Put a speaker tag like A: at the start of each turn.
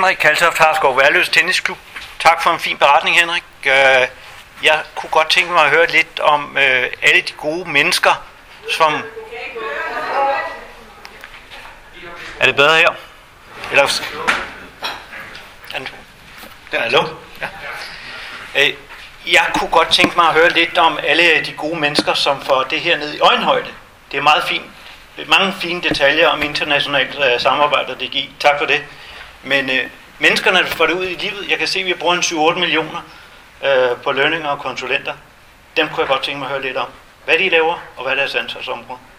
A: Henrik Kaltoft, Harskov Værløs Tennisklub. Tak for en fin beretning, Henrik. Jeg kunne godt tænke mig at høre lidt om alle de gode mennesker, som... Er det bedre her? Eller... Hallo? Ja. Jeg kunne godt tænke mig at høre lidt om alle de gode mennesker, som får det her ned i øjenhøjde. Det er meget fint. Mange fine detaljer om internationalt samarbejde og DGI. Tak for det. Men menneskerne, der får det ud i livet, jeg kan se, at vi bruger en 7-8 millioner på lønninger og konsulenter. Dem kunne jeg godt tænke mig at høre lidt om. Hvad de laver, og hvad er deres ansvarsområde.